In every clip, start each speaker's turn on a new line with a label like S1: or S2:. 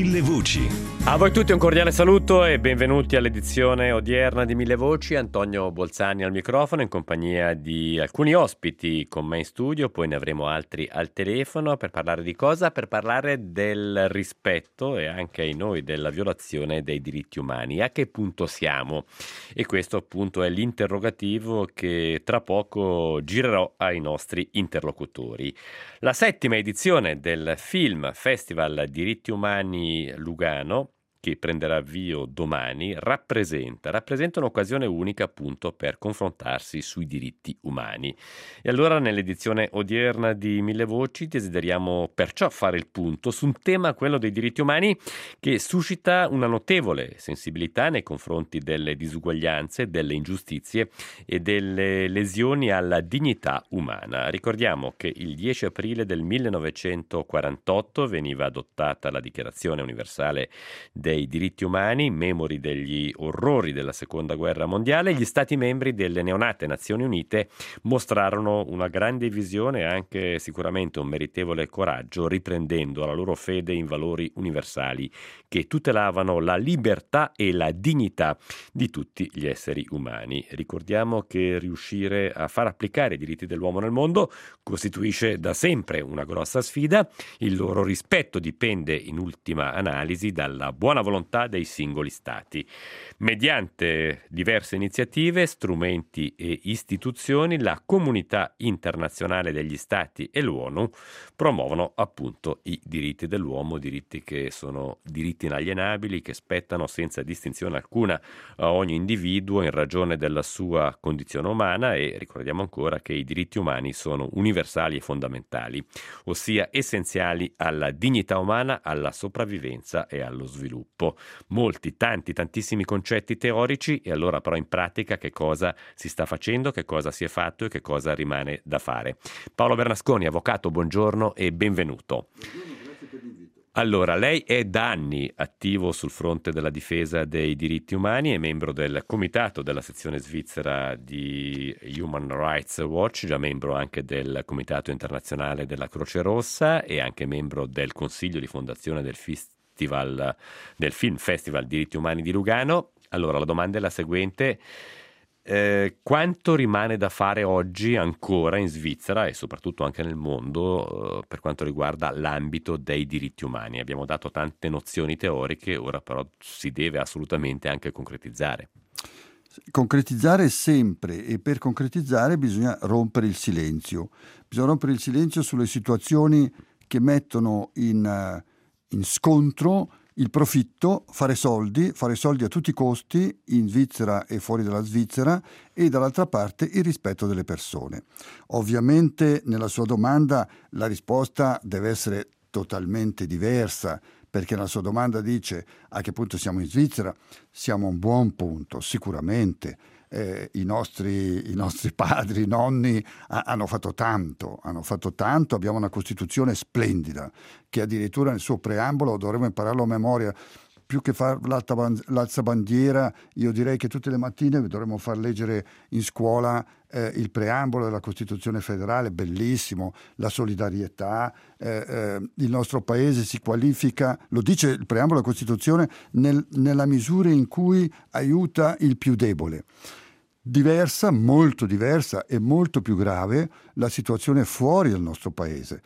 S1: Mille Voci.
S2: A voi tutti un cordiale saluto e benvenuti all'edizione odierna di Mille Voci. Antonio Bolzani al microfono in compagnia di alcuni ospiti con me in studio, poi ne avremo altri al telefono per parlare di cosa? Per parlare del rispetto e anche ai noi della violazione dei diritti umani. A che punto siamo? E questo appunto è l'interrogativo che tra poco girerò ai nostri interlocutori. La 7ª edizione del Film Festival Diritti Umani Lugano, che prenderà avvio domani, rappresenta un'occasione unica appunto per confrontarsi sui diritti umani. E allora nell'edizione odierna di Mille Voci desideriamo perciò fare il punto su un tema, quello dei diritti umani, che suscita una notevole sensibilità nei confronti delle disuguaglianze, delle ingiustizie e delle lesioni alla dignità umana. Ricordiamo che il 10 aprile del 1948 veniva adottata la Dichiarazione Universale dei diritti umani, memori degli orrori della Seconda Guerra Mondiale. Gli Stati membri delle neonate Nazioni Unite mostrarono una grande visione e anche sicuramente un meritevole coraggio, riprendendo alla loro fede in valori universali che tutelavano la libertà e la dignità di tutti gli esseri umani. Ricordiamo che riuscire a far applicare i diritti dell'uomo nel mondo costituisce da sempre una grossa sfida. Il loro rispetto dipende in ultima analisi dalla buona volontà dei singoli stati. Mediante diverse iniziative, strumenti e istituzioni, la comunità internazionale degli stati e l'ONU promuovono appunto i diritti dell'uomo, diritti che sono diritti inalienabili, che spettano senza distinzione alcuna a ogni individuo in ragione della sua condizione umana, e ricordiamo ancora che i diritti umani sono universali e fondamentali, ossia essenziali alla dignità umana, alla sopravvivenza e allo sviluppo. Molti, tantissimi concetti teorici, e allora però in pratica che cosa si sta facendo, che cosa si è fatto e che cosa rimane da fare. Paolo Bernasconi, avvocato, buongiorno e benvenuto.
S3: Grazie per l'invito.
S2: Allora, lei è da anni attivo sul fronte della difesa dei diritti umani, è membro del comitato della sezione svizzera di Human Rights Watch, già membro anche del comitato internazionale della Croce Rossa e anche membro del consiglio di fondazione del Film Festival Diritti Umani di Lugano. Allora, la domanda è la seguente. Quanto rimane da fare oggi ancora in Svizzera e soprattutto anche nel mondo per quanto riguarda l'ambito dei diritti umani? Abbiamo dato tante nozioni teoriche, ora però si deve assolutamente anche concretizzare.
S3: Concretizzare sempre, e per concretizzare bisogna rompere il silenzio. Bisogna rompere il silenzio sulle situazioni che mettono in scontro il profitto, fare soldi a tutti i costi in Svizzera e fuori dalla Svizzera, e dall'altra parte il rispetto delle persone. Ovviamente nella sua domanda la risposta deve essere totalmente diversa, perché nella sua domanda dice a che punto siamo in Svizzera. Siamo a un buon punto, sicuramente. I nostri padri, i nonni hanno fatto tanto, abbiamo una Costituzione splendida che addirittura nel suo preambolo, dovremmo impararlo a memoria, più che fare l'alzabandiera, io direi che tutte le mattine dovremmo far leggere in scuola il preambolo della Costituzione federale, bellissimo, la solidarietà, il nostro paese si qualifica, lo dice il preambolo della Costituzione, nella misura in cui aiuta il più debole. Diversa, molto diversa e molto più grave la situazione fuori dal nostro paese.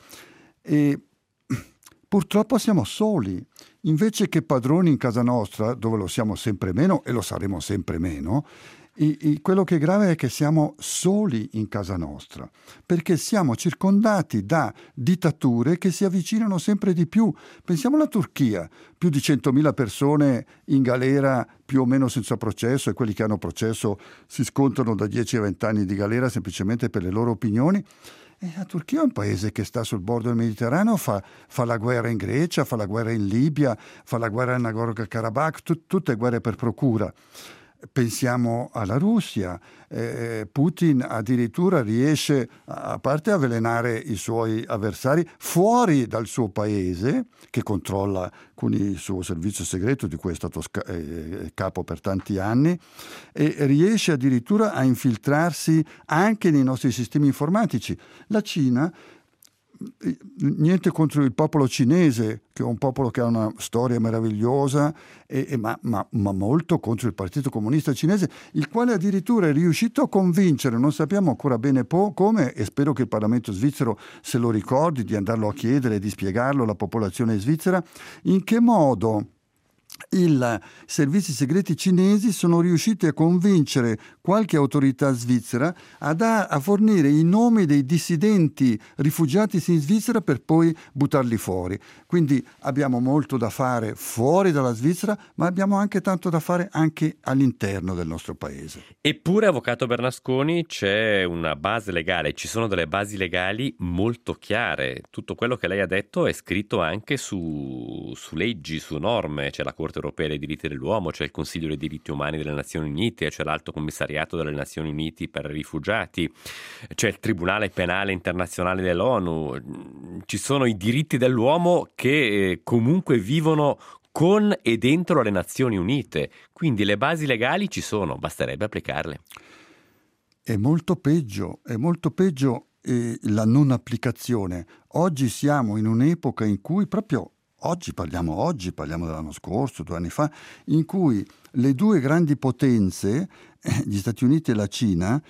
S3: E purtroppo siamo soli, invece che padroni in casa nostra, dove lo siamo sempre meno e lo saremo sempre meno. Quello che è grave è che siamo soli in casa nostra, perché siamo circondati da dittature che si avvicinano sempre di più. Pensiamo alla Turchia, più di 100.000 persone in galera più o meno senza processo, e quelli che hanno processo si scontrano da 10 a 20 anni di galera semplicemente per le loro opinioni. E la Turchia è un paese che sta sul bordo del Mediterraneo, fa la guerra in Grecia, fa la guerra in Libia, fa la guerra in Nagorno-Karabakh, tutte guerre per procura. Pensiamo alla Russia, Putin addirittura riesce, a parte avvelenare i suoi avversari fuori dal suo paese, che controlla con il suo servizio segreto di cui è stato capo per tanti anni, e riesce addirittura a infiltrarsi anche nei nostri sistemi informatici. La Cina niente contro il popolo cinese, che è un popolo che ha una storia meravigliosa, ma molto contro il Partito Comunista Cinese, il quale addirittura è riuscito a convincere, non sappiamo ancora bene come, e spero che il Parlamento svizzero se lo ricordi, di andarlo a chiedere e di spiegarlo alla popolazione svizzera, in che modo i servizi segreti cinesi sono riusciti a convincere qualche autorità svizzera a fornire i nomi dei dissidenti rifugiatisi in Svizzera per poi buttarli fuori. Quindi abbiamo molto da fare fuori dalla Svizzera, ma abbiamo anche tanto da fare anche all'interno del nostro paese.
S2: Eppure, avvocato Bernasconi, c'è una base legale, ci sono delle basi legali molto chiare. Tutto quello che lei ha detto è scritto anche su leggi, su norme. C'è la Corte Europea dei diritti dell'uomo, c'è il Consiglio dei diritti umani delle Nazioni Unite, c'è l'Alto Commissariato delle Nazioni Unite per i rifugiati, c'è il Tribunale Penale Internazionale dell'ONU, ci sono i diritti dell'uomo che comunque vivono con e dentro le Nazioni Unite, quindi le basi legali ci sono, basterebbe applicarle.
S3: È molto peggio la non applicazione. Oggi siamo in un'epoca in cui proprio oggi parliamo dell'anno scorso, 2 anni fa, in cui le due grandi potenze, gli Stati Uniti e la Cina,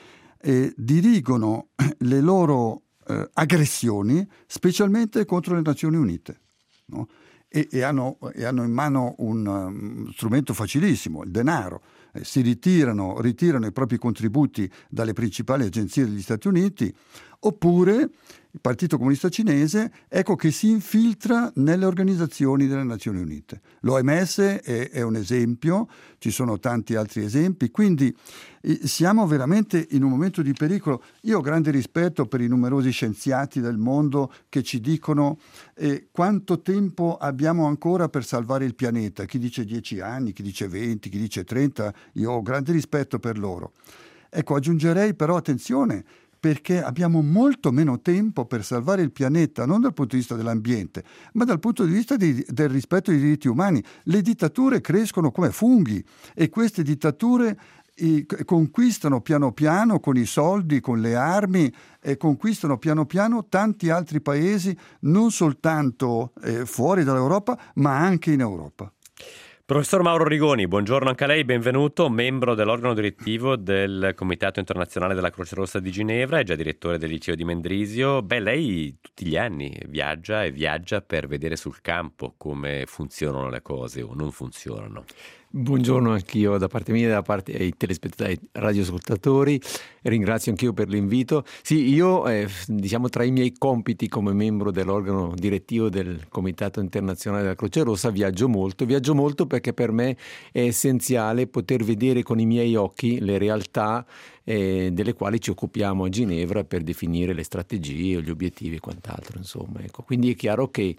S3: dirigono le loro aggressioni specialmente contro le Nazioni Unite, no? E hanno in mano un strumento facilissimo, il denaro. Si ritirano i propri contributi dalle principali agenzie degli Stati Uniti, oppure il Partito Comunista Cinese, ecco che si infiltra nelle organizzazioni delle Nazioni Unite. L'OMS è un esempio, ci sono tanti altri esempi, quindi siamo veramente in un momento di pericolo. Io ho grande rispetto per i numerosi scienziati del mondo che ci dicono quanto tempo abbiamo ancora per salvare il pianeta. Chi dice 10 anni, chi dice 20, chi dice 30, io ho grande rispetto per loro. Ecco, aggiungerei però attenzione, perché abbiamo molto meno tempo per salvare il pianeta, non dal punto di vista dell'ambiente, ma dal punto di vista del rispetto dei diritti umani. Le dittature crescono come funghi e queste dittature conquistano piano piano con i soldi, con le armi, conquistano piano piano tanti altri paesi, non soltanto fuori dall'Europa, ma anche in Europa.
S2: Professor Mauro Rigoni, buongiorno anche a lei, benvenuto, membro dell'organo direttivo del Comitato Internazionale della Croce Rossa di Ginevra e già direttore del liceo di Mendrisio. Lei tutti gli anni viaggia per vedere sul campo come funzionano le cose o non funzionano.
S1: Buongiorno anch'io da parte mia e da parte ai telespettatori, ai radioascoltatori, ringrazio anch'io per l'invito. Sì, io tra i miei compiti come membro dell'organo direttivo del Comitato Internazionale della Croce Rossa viaggio molto perché per me è essenziale poter vedere con i miei occhi le realtà delle quali ci occupiamo a Ginevra per definire le strategie, gli obiettivi e quant'altro, insomma. Ecco. Quindi è chiaro che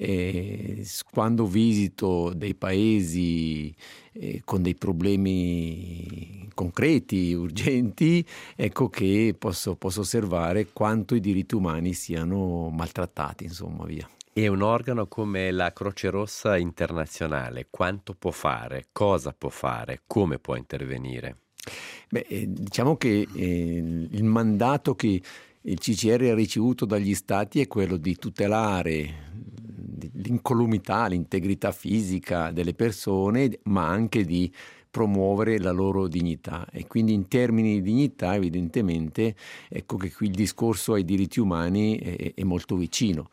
S1: quando visito dei paesi con dei problemi concreti, urgenti, ecco che posso osservare quanto i diritti umani siano maltrattati, insomma, via.
S2: E un organo come la Croce Rossa Internazionale quanto può fare, cosa può fare, come può intervenire?
S1: Diciamo che il mandato che il CCR ha ricevuto dagli stati è quello di tutelare l'incolumità, l'integrità fisica delle persone, ma anche di promuovere la loro dignità. E quindi in termini di dignità, evidentemente, ecco che qui il discorso ai diritti umani è molto vicino.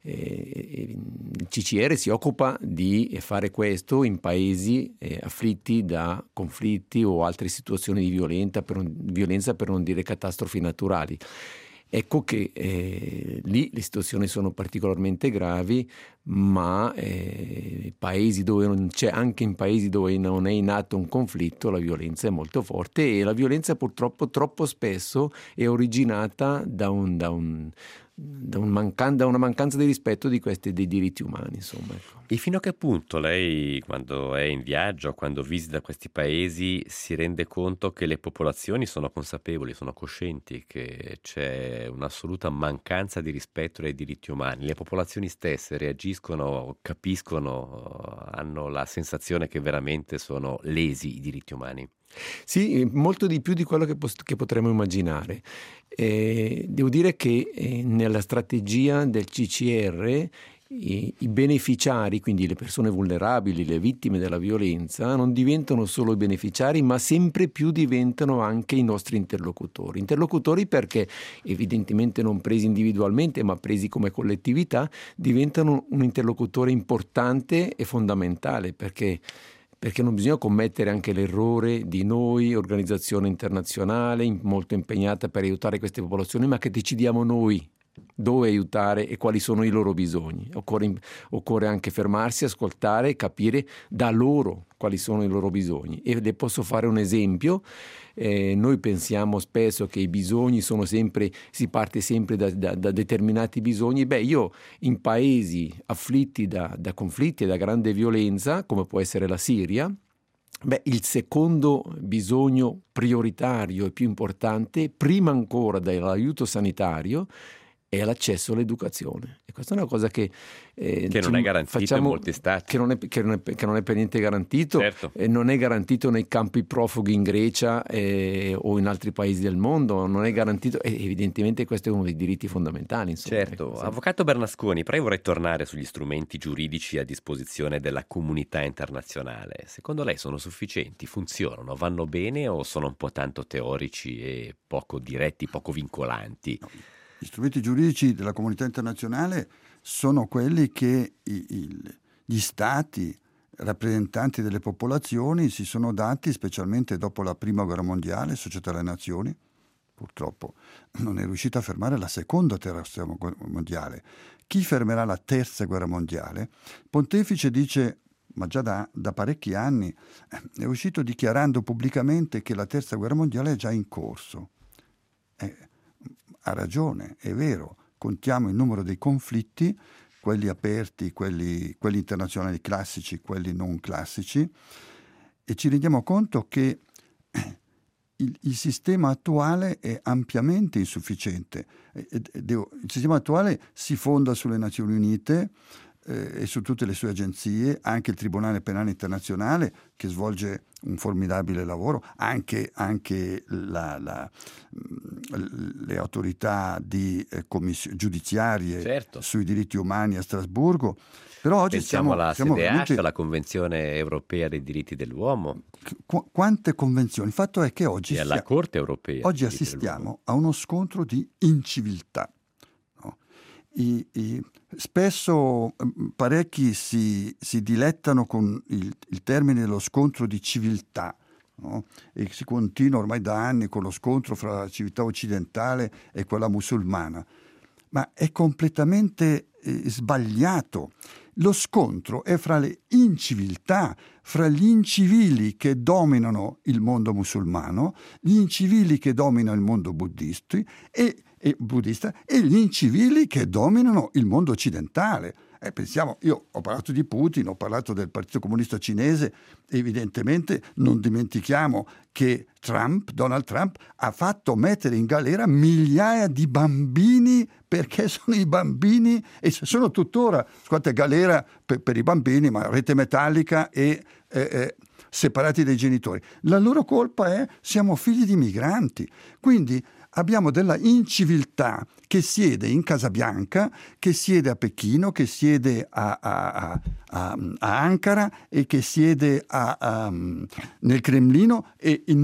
S1: Il CCR si occupa di fare questo in paesi afflitti da conflitti o altre situazioni di violenza, per non dire catastrofi naturali. Ecco che lì le situazioni sono particolarmente gravi, ma paesi dove non c'è, anche in paesi dove non è in atto un conflitto, la violenza è molto forte e la violenza purtroppo troppo spesso è originata da una mancanza di rispetto dei diritti umani, insomma. Ecco.
S2: E fino a che punto lei, quando è in viaggio, quando visita questi paesi, si rende conto che le popolazioni sono consapevoli, sono coscienti che c'è un'assoluta mancanza di rispetto dei diritti umani? Le popolazioni stesse reagiscono, capiscono, hanno la sensazione che veramente sono lesi i diritti umani?
S1: Sì, molto di più di quello che potremmo immaginare. Devo dire che nella strategia del CCR i beneficiari, quindi le persone vulnerabili, le vittime della violenza, non diventano solo i beneficiari, ma sempre più diventano anche i nostri interlocutori. Interlocutori perché evidentemente non presi individualmente, ma presi come collettività, diventano un interlocutore importante e fondamentale, perché non bisogna commettere anche l'errore di noi, organizzazione internazionale molto impegnata per aiutare queste popolazioni, ma che decidiamo noi dove aiutare e quali sono i loro bisogni. Occorre anche fermarsi, ascoltare e capire da loro quali sono i loro bisogni. E le posso fare un esempio. Noi pensiamo spesso che i bisogni si parte sempre da determinati bisogni. Io in paesi afflitti da conflitti e da grande violenza, come può essere la Siria, il secondo bisogno prioritario e più importante, prima ancora dell'aiuto sanitario, è l'accesso all'educazione. E questa è una cosa che
S2: non è garantito in molti stati.
S1: Che non è per niente garantito.
S2: Certo.
S1: Non è garantito nei campi profughi in Grecia o in altri paesi del mondo, non è garantito, e evidentemente questo è uno dei diritti fondamentali. Insomma.
S2: Certo.
S1: Ecco, sì.
S2: Avvocato Bernasconi, però io vorrei tornare sugli strumenti giuridici a disposizione della comunità internazionale. Secondo lei sono sufficienti? Funzionano? Vanno bene o sono un po' tanto teorici e poco diretti, poco vincolanti?
S3: Gli strumenti giuridici della comunità internazionale sono quelli che gli stati, rappresentanti delle popolazioni, si sono dati, specialmente dopo la Prima Guerra Mondiale, Società delle Nazioni. Purtroppo non è riuscita a fermare la Seconda Guerra Mondiale. Chi fermerà la Terza Guerra Mondiale? Il pontefice dice, ma già da parecchi anni, è uscito dichiarando pubblicamente che la Terza Guerra Mondiale è già in corso. Ha ragione, è vero, contiamo il numero dei conflitti, quelli aperti, quelli internazionali classici, quelli non classici, e ci rendiamo conto che il sistema attuale è ampiamente insufficiente. Il sistema attuale si fonda sulle Nazioni Unite e su tutte le sue agenzie, anche il Tribunale Penale Internazionale che svolge un formidabile lavoro, anche le autorità giudiziarie,
S2: certo,
S3: sui diritti umani a Strasburgo. Però oggi
S2: pensiamo alla
S3: veramente...
S2: alla Convenzione Europea dei Diritti dell'Uomo.
S3: Quante convenzioni? Il fatto è che oggi
S2: E alla Corte Europea.
S3: Oggi assistiamo a uno scontro di inciviltà. No? Spesso parecchi si dilettano con il termine dello scontro di civiltà, no? E si continua ormai da anni con lo scontro fra la civiltà occidentale e quella musulmana, ma è completamente sbagliato. Lo scontro è fra le inciviltà, fra gli incivili che dominano il mondo musulmano, gli incivili che dominano il mondo buddista e gli incivili che dominano il mondo occidentale. Pensiamo, io ho parlato di Putin, ho parlato del Partito Comunista Cinese, evidentemente non dimentichiamo che Donald Trump ha fatto mettere in galera migliaia di bambini perché sono i bambini e sono tuttora, scusate, galera per i bambini, ma rete metallica e separati dai genitori. La loro colpa è siamo figli di migranti, quindi abbiamo della inciviltà che siede in Casabianca, che siede a Pechino, che siede a Ankara e che siede nel Cremlino e in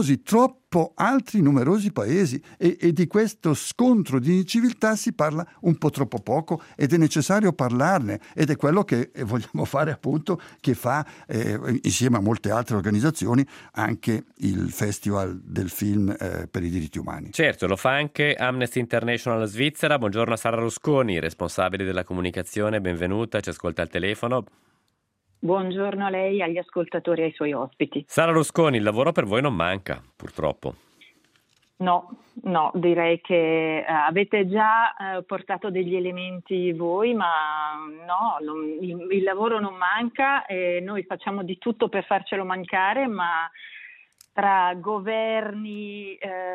S3: numerosi paesi e di questo scontro di inciviltà si parla un po' troppo poco ed è necessario parlarne ed è quello che vogliamo fare, appunto, che fa insieme a molte altre organizzazioni anche il Festival del Film per i diritti umani.
S2: Certo, lo fa anche Amnesty International Svizzera. Buongiorno a Sara Rusconi, responsabile della comunicazione, benvenuta, ci ascolta al telefono.
S4: Buongiorno a lei, agli ascoltatori e ai suoi ospiti.
S2: Sara Rusconi, il lavoro per voi non manca, purtroppo.
S4: No, direi che avete già portato degli elementi voi, ma no, il lavoro non manca e noi facciamo di tutto per farcelo mancare, ma tra governi,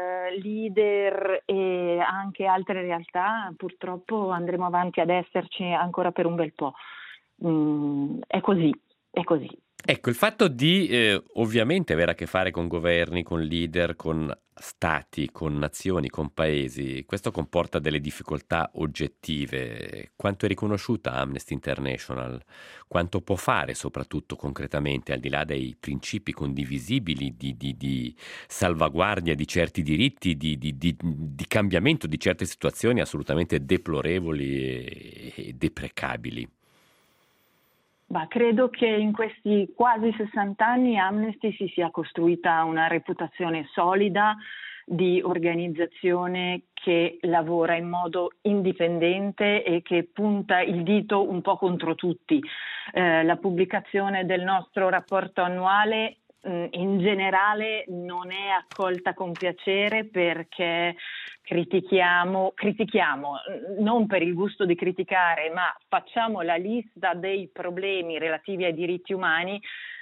S4: leader e anche altre realtà purtroppo andremo avanti ad esserci ancora per un bel po'. È così.
S2: Ecco, il fatto di ovviamente avere a che fare con governi, con leader, con stati, con nazioni, con paesi, questo comporta delle difficoltà oggettive. Quanto è riconosciuta Amnesty International? Quanto può fare soprattutto concretamente, al di là dei principi condivisibili di salvaguardia di certi diritti, di cambiamento di certe situazioni assolutamente deplorevoli e deprecabili?
S4: Credo che in questi quasi 60 anni Amnesty si sia costruita una reputazione solida di organizzazione che lavora in modo indipendente e che punta il dito un po' contro tutti. La pubblicazione del nostro rapporto annuale in generale non è accolta con piacere perché critichiamo non per il gusto di criticare, ma facciamo la lista dei problemi relativi ai diritti umani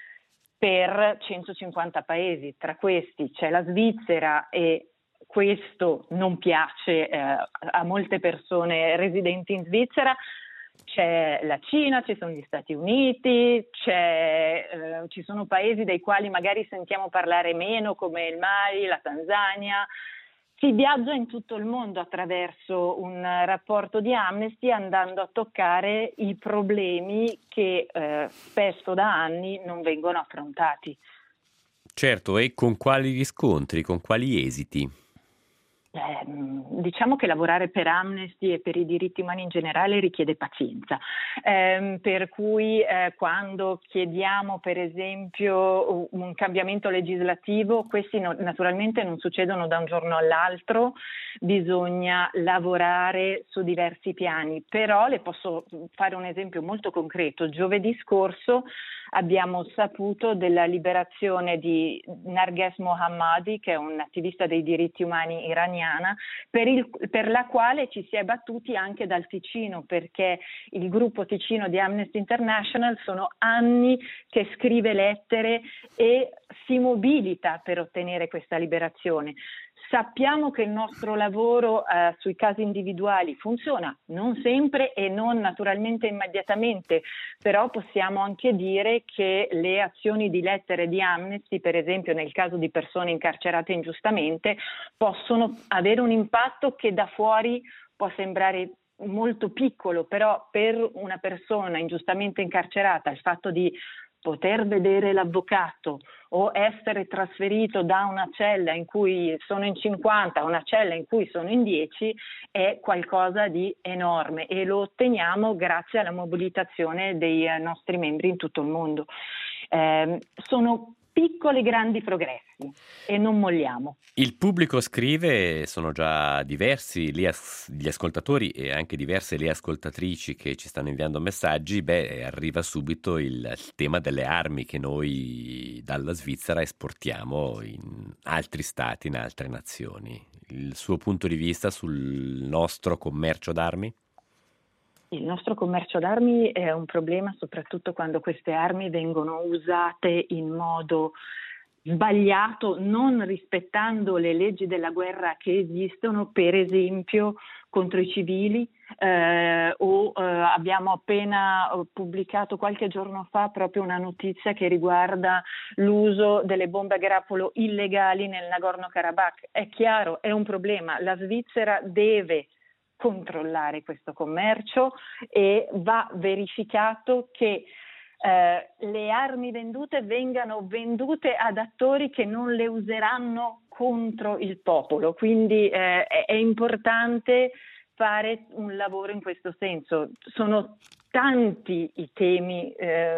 S4: per 150 paesi. Tra questi c'è la Svizzera e questo non piace a molte persone residenti in Svizzera. C'è la Cina, ci sono gli Stati Uniti, ci sono paesi dei quali magari sentiamo parlare meno, come il Mali, la Tanzania. Si viaggia in tutto il mondo attraverso un rapporto di Amnesty, andando a toccare i problemi che spesso da anni non vengono affrontati.
S2: Certo, e con quali riscontri, con quali esiti?
S4: Diciamo che lavorare per Amnesty e per i diritti umani in generale richiede pazienza, per cui quando chiediamo per esempio un cambiamento legislativo, questi naturalmente non succedono da un giorno all'altro, bisogna lavorare su diversi piani, però le posso fare un esempio molto concreto. Giovedì scorso abbiamo saputo della liberazione di Narges Mohammadi, che è un attivista dei diritti umani iraniana, per la quale ci si è battuti anche dal Ticino, perché il gruppo Ticino di Amnesty International sono anni che scrive lettere e si mobilita per ottenere questa liberazione. Sappiamo che il nostro lavoro sui casi individuali funziona, non sempre e non naturalmente immediatamente, però possiamo anche dire che le azioni di lettere di Amnesty, per esempio nel caso di persone incarcerate ingiustamente, possono avere un impatto che da fuori può sembrare molto piccolo, però per una persona ingiustamente incarcerata il fatto di poter vedere l'avvocato o essere trasferito da una cella in cui sono in 50 a una cella in cui sono in 10 è qualcosa di enorme e lo otteniamo grazie alla mobilitazione dei nostri membri in tutto il mondo. Sono piccoli grandi progressi e non molliamo.
S2: Il pubblico scrive, sono già diversi gli ascoltatori e anche diverse le ascoltatrici che ci stanno inviando messaggi. Arriva subito il tema delle armi che noi dalla Svizzera esportiamo in altri stati, in altre nazioni. Il suo punto di vista sul nostro commercio d'armi?
S4: Il nostro commercio d'armi è un problema soprattutto quando queste armi vengono usate in modo sbagliato, non rispettando le leggi della guerra che esistono, per esempio contro i civili, abbiamo appena pubblicato qualche giorno fa proprio una notizia che riguarda l'uso delle bombe a grappolo illegali nel Nagorno-Karabakh. È chiaro, è un problema. La Svizzera deve controllare questo commercio e va verificato che le armi vendute vengano vendute ad attori che non le useranno contro il popolo. Quindi è importante fare un lavoro in questo senso. Sono tanti i temi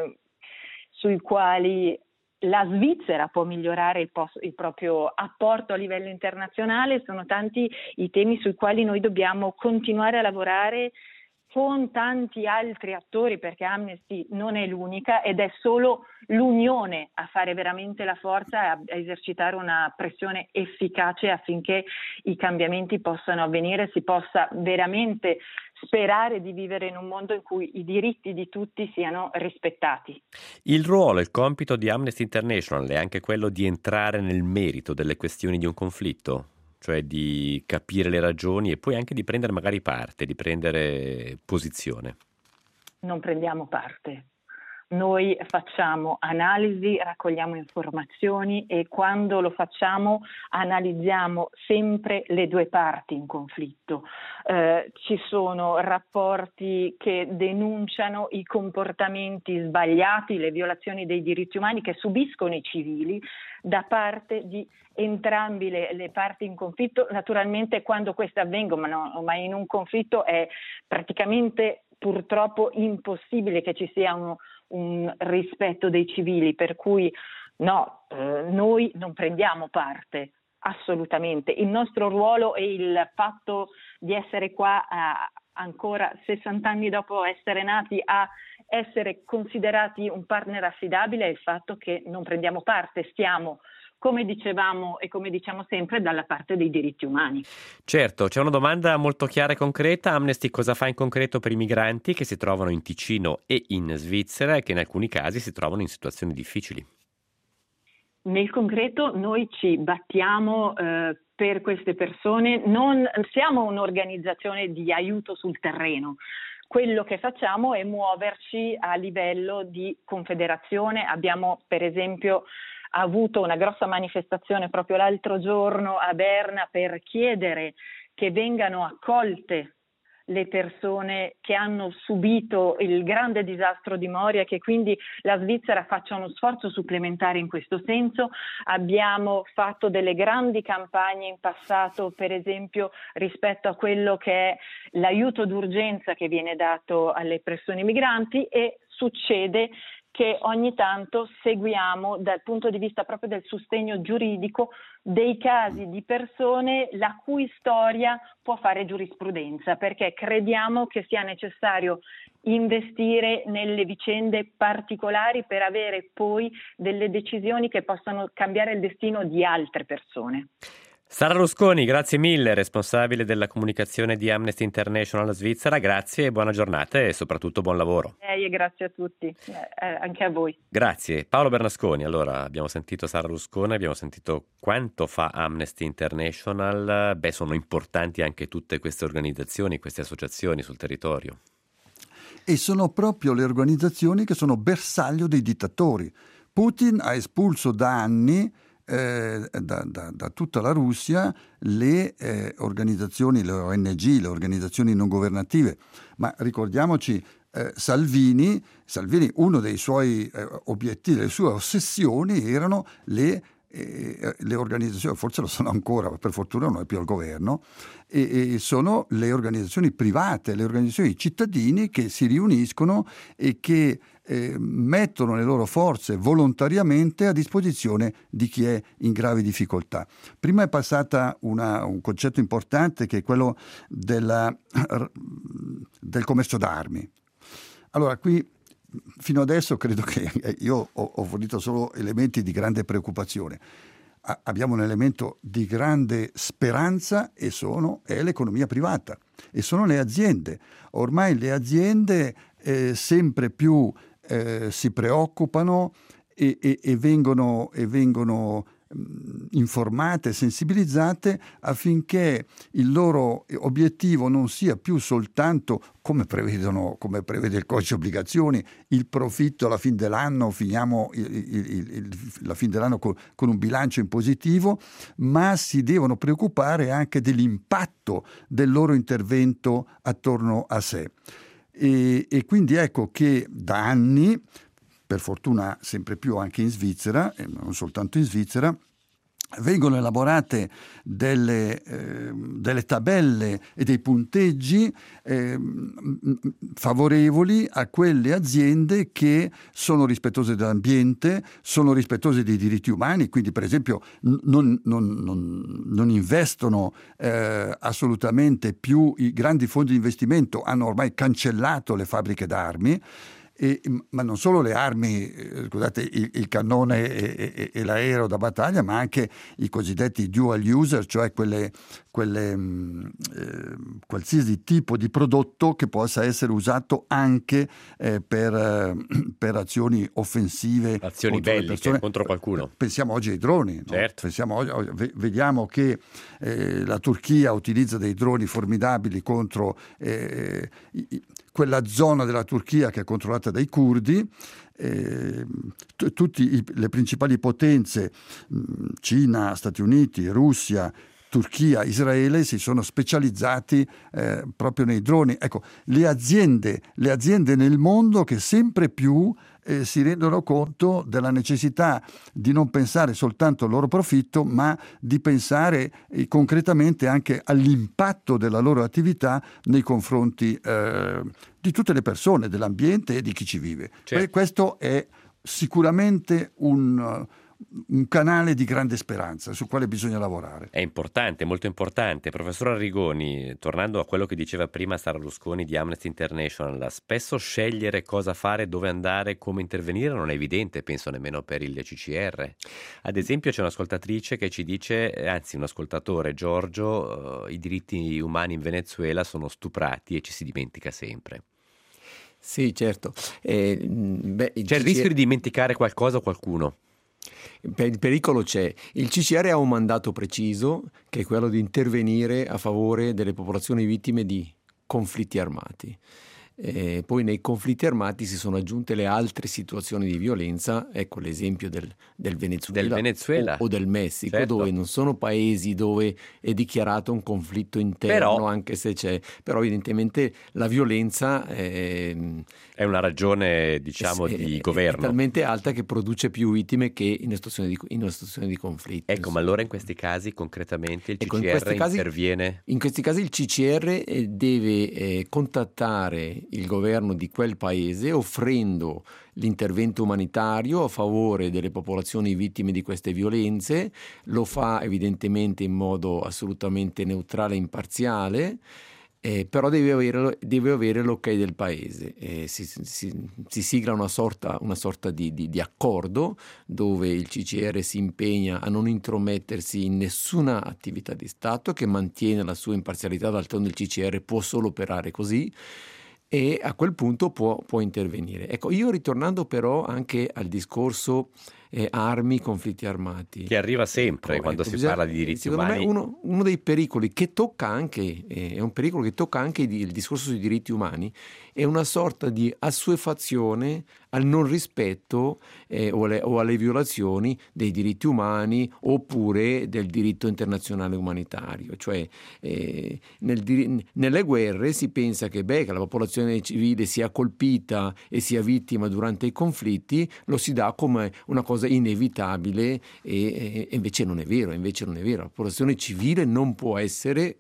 S4: sui quali la Svizzera può migliorare il proprio apporto a livello internazionale, sono tanti i temi sui quali noi dobbiamo continuare a lavorare con tanti altri attori, perché Amnesty non è l'unica ed è solo l'unione a fare veramente la forza e a esercitare una pressione efficace affinché i cambiamenti possano avvenire, si possa veramente sperare di vivere in un mondo in cui i diritti di tutti siano rispettati.
S2: Il ruolo, il compito di Amnesty International è anche quello di entrare nel merito delle questioni di un conflitto, cioè di capire le ragioni e poi anche di prendere magari parte, di prendere posizione.
S4: Non prendiamo parte. Noi facciamo analisi, raccogliamo informazioni e quando lo facciamo analizziamo sempre le due parti in conflitto. Ci sono rapporti che denunciano i comportamenti sbagliati, le violazioni dei diritti umani che subiscono i civili da parte di entrambi le parti in conflitto. Naturalmente quando queste avvengono, ma in un conflitto è praticamente purtroppo impossibile che ci sia un rispetto dei civili, per cui no, noi non prendiamo parte, assolutamente. Il nostro ruolo e il fatto di essere qua ancora 60 anni dopo essere nati a essere considerati un partner affidabile è il fatto che non prendiamo parte, stiamo, come dicevamo e come diciamo sempre, dalla parte dei diritti umani.
S2: Certo, c'è una domanda molto chiara e concreta. Amnesty cosa fa in concreto per i migranti che si trovano in Ticino e in Svizzera e che in alcuni casi si trovano in situazioni difficili?
S4: Nel concreto noi ci battiamo per queste persone, non siamo un'organizzazione di aiuto sul terreno. Quello che facciamo è muoverci a livello di confederazione. Abbiamo per esempio avuto una grossa manifestazione proprio l'altro giorno a Berna per chiedere che vengano accolte le persone che hanno subito il grande disastro di Moria e che quindi la Svizzera faccia uno sforzo supplementare in questo senso. Abbiamo fatto delle grandi campagne in passato, per esempio rispetto a quello che è l'aiuto d'urgenza che viene dato alle persone migranti, e succede che ogni tanto seguiamo dal punto di vista proprio del sostegno giuridico dei casi di persone la cui storia può fare giurisprudenza, perché crediamo che sia necessario investire nelle vicende particolari per avere poi delle decisioni che possano cambiare il destino di altre persone.
S2: Sara Rusconi, grazie mille, responsabile della comunicazione di Amnesty International Svizzera, grazie e buona giornata e soprattutto buon lavoro.
S4: E grazie a tutti, anche a voi.
S2: Grazie. Paolo Bernasconi, allora abbiamo sentito Sara Rusconi, abbiamo sentito quanto fa Amnesty International, sono importanti anche tutte queste organizzazioni, queste associazioni sul territorio.
S3: E sono proprio le organizzazioni che sono bersaglio dei dittatori. Putin ha espulso da anni da tutta la Russia le organizzazioni, le ONG, le organizzazioni non governative, ma ricordiamoci Salvini, uno dei suoi obiettivi, le sue ossessioni erano le organizzazioni, forse lo sono ancora, per fortuna non è più al governo, e sono le organizzazioni private, le organizzazioni cittadini che si riuniscono e che mettono le loro forze volontariamente a disposizione di chi è in gravi difficoltà. Prima è passata un concetto importante che è quello del commercio d'armi. Allora, qui fino adesso credo che io ho fornito solo elementi di grande preoccupazione. Abbiamo un elemento di grande speranza è l'economia privata e sono le aziende. Ormai le aziende sempre più si preoccupano e vengono informate, sensibilizzate affinché il loro obiettivo non sia più soltanto, come prevede il codice obbligazioni, il profitto alla fine dell'anno, finiamo la fine dell'anno con un bilancio in positivo, ma si devono preoccupare anche dell'impatto del loro intervento attorno a sé. E quindi ecco che da anni, per fortuna sempre più anche in Svizzera, e non soltanto in Svizzera, vengono elaborate delle tabelle e dei punteggi favorevoli a quelle aziende che sono rispettose dell'ambiente, sono rispettose dei diritti umani, quindi per esempio non investono assolutamente più. I grandi fondi di investimento hanno ormai cancellato le fabbriche d'armi. Ma non solo le armi, il cannone e l'aereo da battaglia, ma anche i cosiddetti dual user, cioè qualsiasi tipo di prodotto che possa essere usato anche per azioni offensive,
S2: azioni belliche contro qualcuno.
S3: Pensiamo oggi ai droni, no?
S2: Certo.
S3: Vediamo che quella zona della Turchia che è controllata dai curdi. Tutte le principali potenze, Cina, Stati Uniti, Russia, Turchia, Israele, si sono specializzati proprio nei droni. Ecco, le aziende nel mondo che sempre più si rendono conto della necessità di non pensare soltanto al loro profitto, ma di pensare concretamente anche all'impatto della loro attività nei confronti di tutte le persone, dell'ambiente e di chi ci vive.
S2: Certo.
S3: Questo è sicuramente un canale di grande speranza sul quale bisogna lavorare.
S2: È importante, molto importante. Professor Arrigoni, tornando a quello che diceva prima Sara Lusconi di Amnesty International, spesso scegliere cosa fare, dove andare, come intervenire non è evidente, penso nemmeno per il CCR. Ad esempio c'è un'ascoltatrice che ci dice, anzi un ascoltatore, Giorgio, i diritti umani in Venezuela sono stuprati e ci si dimentica sempre.
S1: Sì, certo.
S2: C'è il rischio di dimenticare qualcosa o qualcuno?
S1: Il pericolo c'è. Il CCR ha un mandato preciso, che è quello di intervenire a favore delle popolazioni vittime di conflitti armati. Poi nei conflitti armati si sono aggiunte le altre situazioni di violenza, ecco l'esempio del Venezuela o del Messico, certo, dove non sono paesi dove è dichiarato un conflitto interno, anche se c'è, però evidentemente la violenza è
S2: una ragione, diciamo, di governo.
S1: È talmente alta che produce più vittime che in una situazione di conflitto.
S2: Ecco, ma allora in questi casi concretamente il CCR interviene?
S1: In questi casi il CCR deve contattare il governo di quel paese offrendo l'intervento umanitario a favore delle popolazioni vittime di queste violenze. Lo fa evidentemente in modo assolutamente neutrale e imparziale, però deve avere l'ok del paese. Si sigla una sorta di accordo dove il CCR si impegna a non intromettersi in nessuna attività di Stato, che mantiene la sua imparzialità, d'altronde il CCR può solo operare così, e a quel punto può intervenire. Ecco, io ritornando però anche al discorso armi, conflitti armati.
S2: Che arriva sempre quando si parla di diritti umani.
S1: Secondo me uno dei pericoli che tocca anche, è un pericolo che tocca anche il discorso sui diritti umani, è una sorta di assuefazione al non rispetto o alle violazioni dei diritti umani oppure del diritto internazionale umanitario. Cioè nelle guerre si pensa che la popolazione civile sia colpita e sia vittima durante i conflitti, lo si dà come una cosa inevitabile e invece non è vero. La popolazione civile non può essere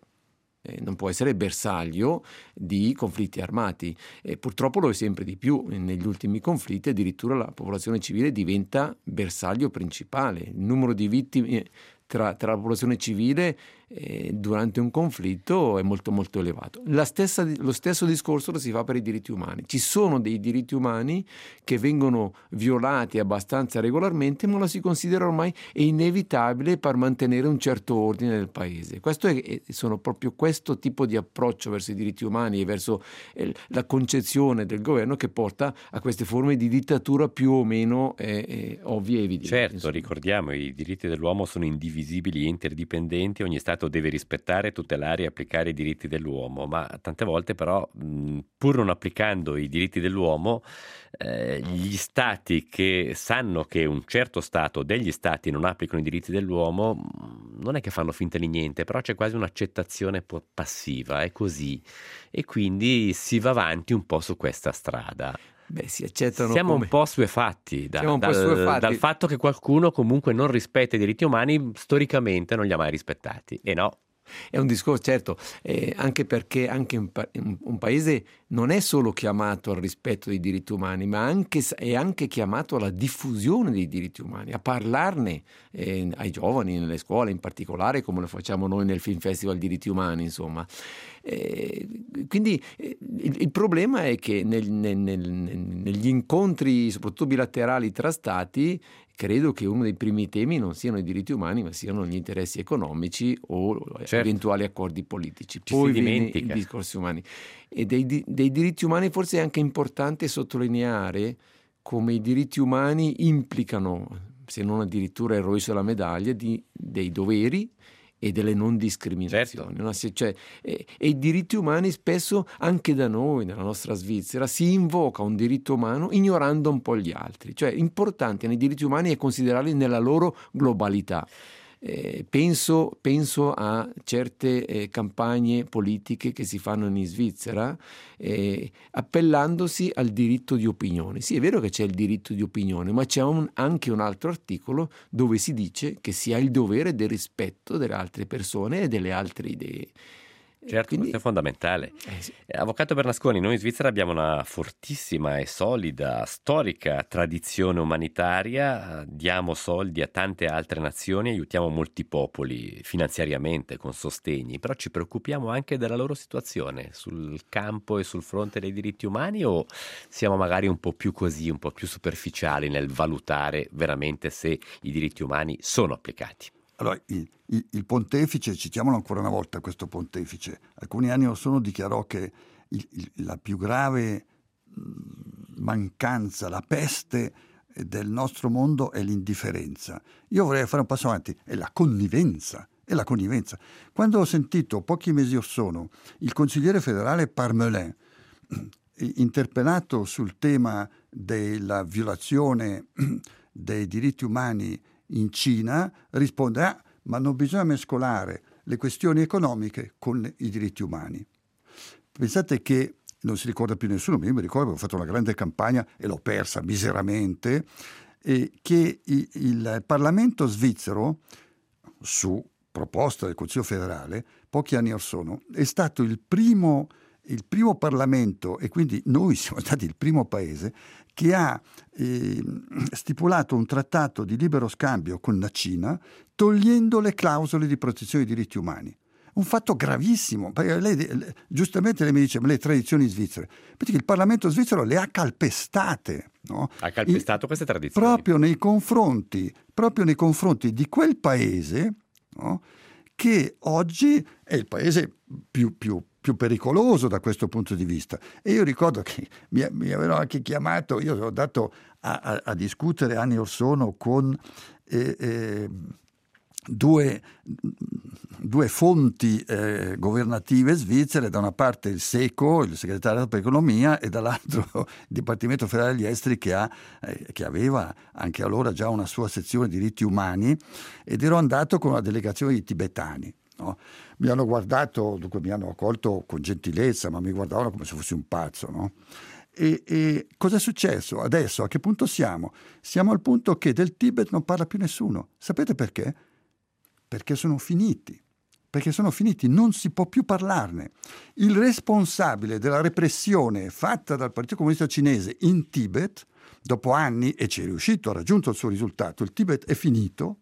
S1: bersaglio di conflitti armati. Purtroppo lo è sempre di più. Negli ultimi conflitti addirittura la popolazione civile diventa bersaglio principale. Il numero di vittime tra la popolazione civile durante un conflitto è molto molto elevato. Lo stesso discorso lo si fa per i diritti umani. Ci sono dei diritti umani che vengono violati abbastanza regolarmente, ma lo si considera ormai inevitabile per mantenere un certo ordine nel paese. Sono proprio questo tipo di approccio verso i diritti umani e verso la concezione del governo che porta a queste forme di dittatura più o meno ovvie e evidenti.
S2: Certo,
S1: insomma.
S2: ricordiamo, i diritti dell'uomo sono indivisibili e interdipendenti, ogni Stato deve rispettare, tutelare e applicare i diritti dell'uomo, ma tante volte però, pur non applicando i diritti dell'uomo, gli Stati che sanno che un certo Stato, degli Stati non applicano i diritti dell'uomo, non è che fanno finta di niente, però c'è quasi un'accettazione passiva, è così, e quindi si va avanti un po' su questa strada.
S1: Si accettano.
S2: Siamo un po' assuefatti dal fatto che qualcuno comunque non rispetta i diritti umani, storicamente non li ha mai rispettati. E no.
S1: È un discorso, certo, anche perché anche un paese non è solo chiamato al rispetto dei diritti umani, ma è anche chiamato alla diffusione dei diritti umani, a parlarne ai giovani, nelle scuole in particolare, come lo facciamo noi nel Film Festival Diritti Umani, insomma. Quindi il problema è che negli incontri, soprattutto bilaterali tra Stati, credo che uno dei primi temi non siano i diritti umani, ma siano gli interessi economici o eventuali accordi politici. Poi viene i discorsi umani. E dei diritti umani forse è anche importante sottolineare come i diritti umani implicano, se non addirittura il rovescio della medaglia, dei doveri e delle non discriminazioni. No? Cioè, e i diritti umani spesso anche da noi, nella nostra Svizzera, si invoca un diritto umano ignorando un po' gli altri. Cioè, importante nei diritti umani è considerarli nella loro globalità. Penso a certe campagne politiche che si fanno in Svizzera appellandosi al diritto di opinione. Sì, è vero che c'è il diritto di opinione, ma c'è anche un altro articolo dove si dice che si ha il dovere del rispetto delle altre persone e delle altre idee.
S2: Certo, quindi, questo è fondamentale.
S1: Sì.
S2: Avvocato Bernasconi, noi in Svizzera abbiamo una fortissima e solida, storica tradizione umanitaria, diamo soldi a tante altre nazioni, aiutiamo molti popoli finanziariamente, con sostegni, però ci preoccupiamo anche della loro situazione sul campo e sul fronte dei diritti umani, o siamo magari un po' più così, un po' più superficiali nel valutare veramente se i diritti umani sono applicati?
S3: Allora, il pontefice, citiamolo ancora una volta questo pontefice, alcuni anni or sono dichiarò che la più grave mancanza, la peste del nostro mondo è l'indifferenza. Io vorrei fare un passo avanti, è la connivenza. Quando ho sentito pochi mesi or sono il consigliere federale Parmelin interpellato sul tema della violazione dei diritti umani in Cina, risponde: ma non bisogna mescolare le questioni economiche con i diritti umani. Pensate che non si ricorda più nessuno, ma io mi ricordo che ho fatto una grande campagna e l'ho persa miseramente, che il Parlamento svizzero, su proposta del Consiglio federale, pochi anni or sono, è stato il primo Parlamento, e quindi noi siamo stati il primo paese che ha stipulato un trattato di libero scambio con la Cina, togliendo le clausole di protezione dei diritti umani. Un fatto gravissimo, perché giustamente lei mi dice: ma le tradizioni svizzere, perché il Parlamento svizzero le ha calpestate, no?
S2: Ha calpestato queste tradizioni
S3: proprio nei confronti di quel paese, no? Che oggi è il paese più pericoloso da questo punto di vista. E io ricordo che mi avevano anche chiamato, io sono andato a discutere anni or sono con due fonti governative svizzere, da una parte il SECO, il segretario per l'economia, e dall'altro il Dipartimento federale degli esteri che aveva anche allora già una sua sezione diritti umani, ed ero andato con una delegazione di tibetani. No? Mi hanno guardato, dunque mi hanno accolto con gentilezza, ma mi guardavano come se fossi un pazzo, no? E cosa è successo adesso? A che punto siamo? Siamo al punto che del Tibet non parla più nessuno. Sapete perché? Perché sono finiti, non si può più parlarne. Il responsabile della repressione fatta dal Partito Comunista Cinese in Tibet, dopo anni, e ci è riuscito, ha raggiunto il suo risultato, il Tibet è finito,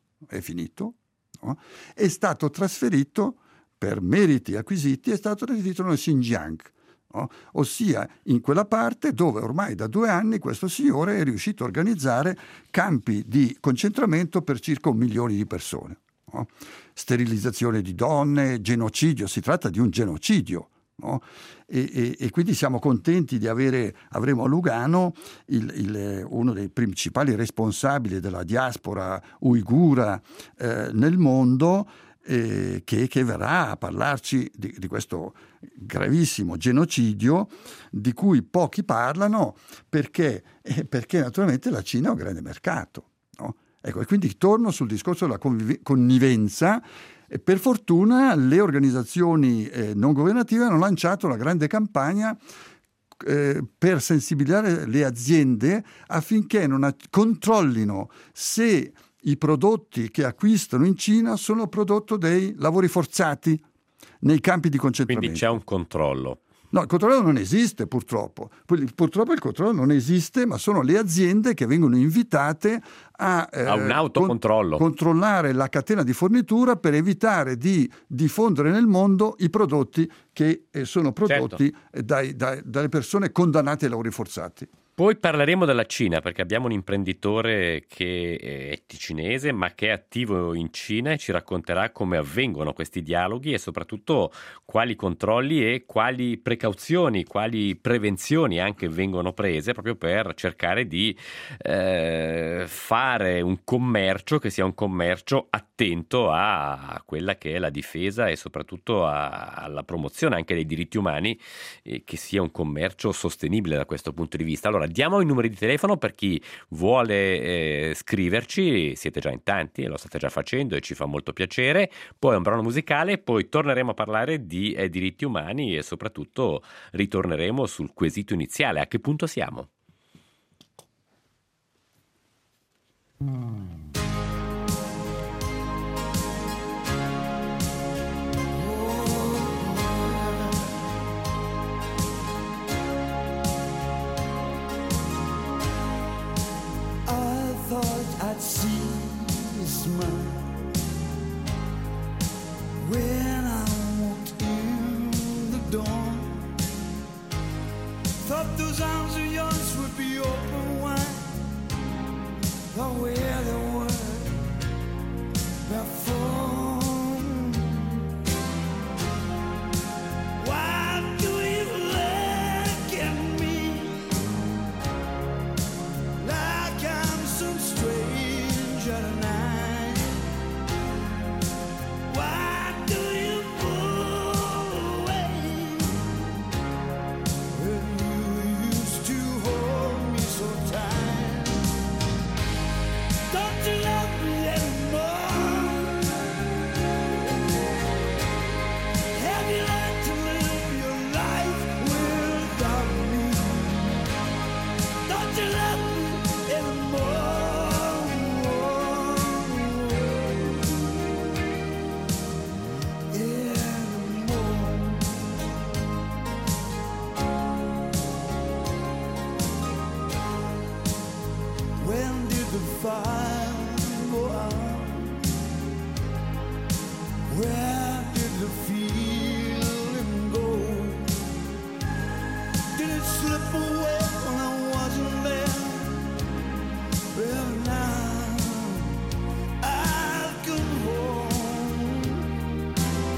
S3: no? È stato trasferito, per meriti acquisiti, è stato trasferito nel Xinjiang, no? Ossia in quella parte dove ormai da 2 anni questo signore è riuscito a organizzare campi di concentramento per circa 1 milione di persone. No? Sterilizzazione di donne, genocidio, si tratta di un genocidio. No? E quindi siamo contenti di avremo a Lugano uno dei principali responsabili della diaspora uigura nel mondo, che verrà a parlarci di questo gravissimo genocidio di cui pochi parlano, perché naturalmente la Cina è un grande mercato. No? Ecco, e quindi torno sul discorso della connivenza. E per fortuna le organizzazioni non governative hanno lanciato una grande campagna per sensibilizzare le aziende affinché non controllino se i prodotti che acquistano in Cina sono prodotto dei lavori forzati nei campi di concentramento.
S2: Quindi c'è un controllo.
S3: No, il controllo non esiste purtroppo. Purtroppo il controllo non esiste, ma sono le aziende che vengono invitate a
S2: un autocontrollo.
S3: Controllare la catena di fornitura per evitare di diffondere nel mondo i prodotti che sono prodotti dalle persone condannate ai lavori forzati.
S2: Poi parleremo della Cina, perché abbiamo un imprenditore che è ticinese ma che è attivo in Cina e ci racconterà come avvengono questi dialoghi e soprattutto quali controlli e quali precauzioni, quali prevenzioni anche vengono prese proprio per cercare di fare un commercio che sia un commercio attento a quella che è la difesa e soprattutto alla promozione anche dei diritti umani, che sia un commercio sostenibile da questo punto di vista. Allora, diamo i numeri di telefono per chi vuole scriverci, siete già in tanti e lo state già facendo e ci fa molto piacere. Poi un brano musicale, poi torneremo a parlare di diritti umani e soprattutto ritorneremo sul quesito iniziale. A che punto siamo?
S5: I'd see you smile when I walked in the door. Thought those arms of yours would be open wide, the way they were before. Why do you look at me like I'm some stranger tonight? Why do you pull away when you used to hold me so tight? Don't you love me anymore? Have you learned to live your life without me? Don't you love me anymore? When did the fire go out? Where did the feeling go? Did it slip away when I wasn't there? Well, now I've come home.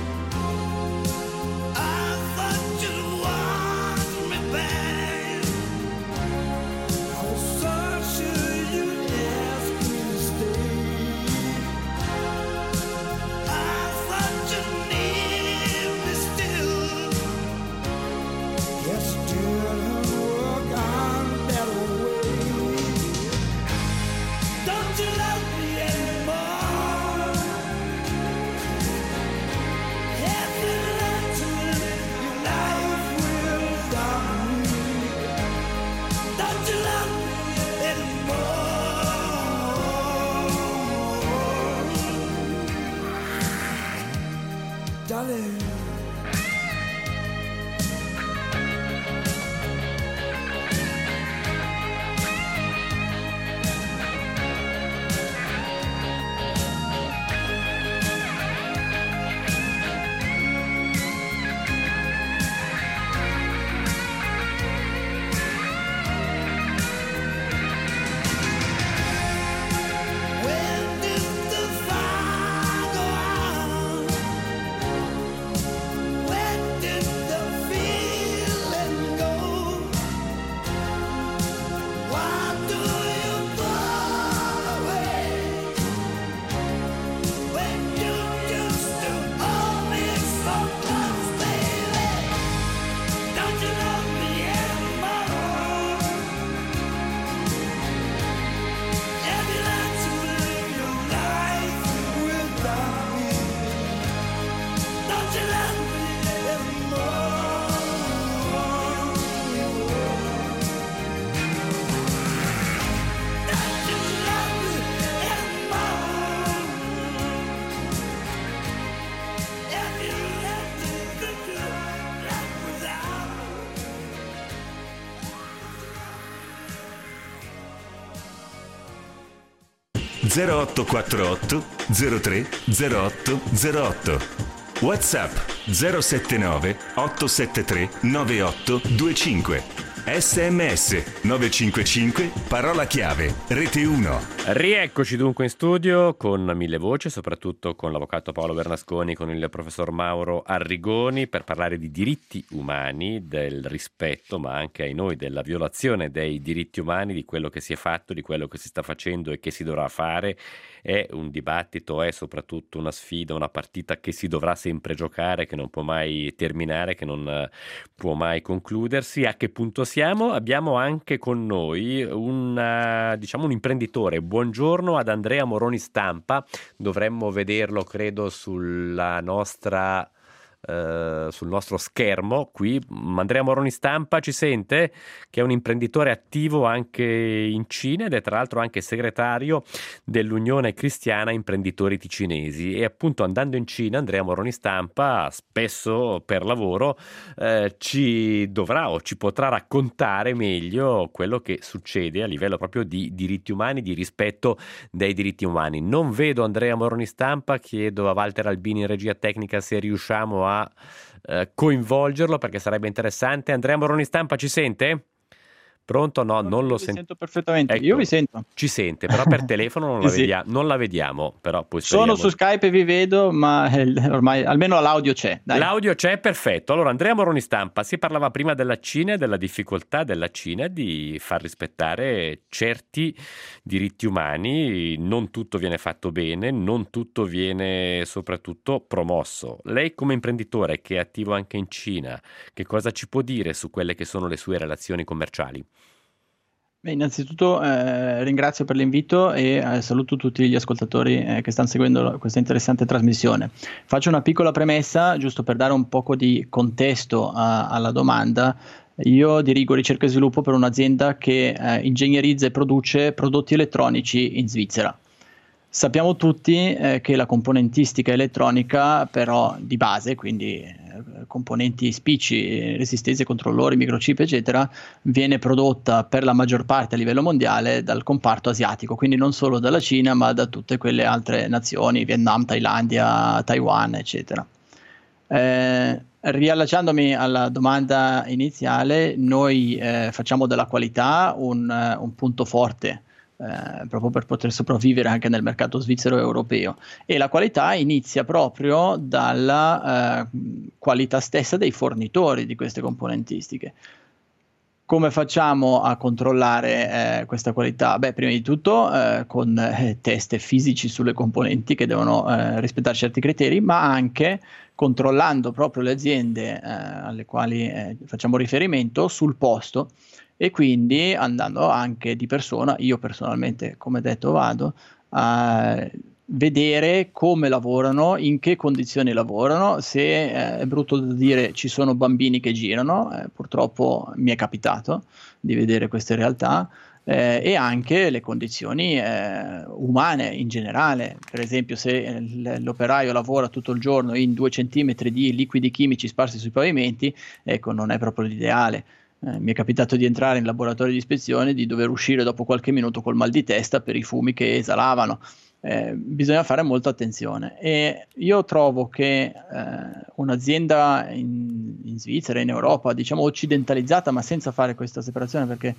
S5: I thought you'd want me back. I was so sure you'd ask me to stay. I thought you'd need me still. Guess it didn't work out that way. Don't you love me anymore? Have you learned to live your life without me? Don't you love me anymore? Darling. When did the fire go out? When did the feeling go? Why do you fall away when you used to hold me so close, baby? Don't you love me anymore? Have you learned to live your life without me? Don't you love me anymore? Don't you love me anymore? Have you learned to live your life without me?
S6: 0848 03 08 08. WhatsApp 079 873 9825. SMS 955 parola chiave Rete 1.
S2: Rieccoci dunque in studio con Mille Voci, soprattutto con l'avvocato Paolo Bernasconi, con il professor Mauro Arrigoni, per parlare di diritti umani, del rispetto, ma anche ai noi della violazione dei diritti umani, di quello che si è fatto, di quello che si sta facendo e che si dovrà fare. È un dibattito, è soprattutto una sfida, una partita che si dovrà sempre giocare, che non può mai terminare, che non può mai concludersi. A che punto siamo? Abbiamo anche con noi un imprenditore. Buongiorno ad Andrea Moroni Stampa. Dovremmo vederlo, credo, sul nostro schermo qui. Andrea Moroni Stampa ci sente? Che è un imprenditore attivo anche in Cina ed è tra l'altro anche segretario dell'Unione Cristiana Imprenditori Ticinesi, e appunto andando in Cina Andrea Moroni Stampa spesso per lavoro ci dovrà o ci potrà raccontare meglio quello che succede a livello proprio di diritti umani, di rispetto dei diritti umani. Non vedo Andrea Moroni Stampa, chiedo a Walter Albini in regia tecnica se riusciamo a coinvolgerlo, perché sarebbe interessante. Andrea Moroni Stampa ci sente? Pronto? No, non lo
S7: sento perfettamente.
S2: Ecco,
S7: io vi sento.
S2: Ci sente, però per telefono non la vediamo, però poi
S7: sono su Skype e vi vedo, ma ormai almeno l'audio c'è. Dai.
S2: L'audio c'è, perfetto. Allora, Andrea Moroni Stampa, si parlava prima della Cina e della difficoltà della Cina di far rispettare certi diritti umani. Non tutto viene fatto bene, non tutto viene soprattutto promosso. Lei come imprenditore che è attivo anche in Cina, che cosa ci può dire su quelle che sono le sue relazioni commerciali?
S7: Beh, innanzitutto ringrazio per l'invito e saluto tutti gli ascoltatori che stanno seguendo questa interessante trasmissione. Faccio una piccola premessa, giusto per dare un poco di contesto alla domanda. Io dirigo ricerca e sviluppo per un'azienda che ingegnerizza e produce prodotti elettronici in Svizzera. Sappiamo tutti che la componentistica elettronica, però di base, quindi componenti spicci, resistenze, controllori, microchip, eccetera, viene prodotta per la maggior parte a livello mondiale dal comparto asiatico, quindi non solo dalla Cina, ma da tutte quelle altre nazioni, Vietnam, Thailandia, Taiwan, eccetera. Riallacciandomi alla domanda iniziale, noi facciamo della qualità un punto forte. Proprio per poter sopravvivere anche nel mercato svizzero e europeo, e la qualità inizia proprio dalla qualità stessa dei fornitori di queste componentistiche. Come facciamo a controllare questa qualità? Beh, prima di tutto con test fisici sulle componenti che devono rispettare certi criteri, ma anche controllando proprio le aziende alle quali facciamo riferimento sul posto, e quindi andando anche di persona. Io personalmente, come detto, vado a vedere come lavorano, in che condizioni lavorano, se è brutto da dire ci sono bambini che girano, purtroppo mi è capitato di vedere queste realtà, e anche le condizioni umane in generale. Per esempio, se l'operaio lavora tutto il giorno in 2 centimetri di liquidi chimici sparsi sui pavimenti, ecco, non è proprio l'ideale. Mi è capitato di entrare in laboratorio di ispezione e di dover uscire dopo qualche minuto col mal di testa per i fumi che esalavano. Bisogna fare molta attenzione, e io trovo che un'azienda in Svizzera, in Europa, diciamo occidentalizzata, ma senza fare questa separazione, perché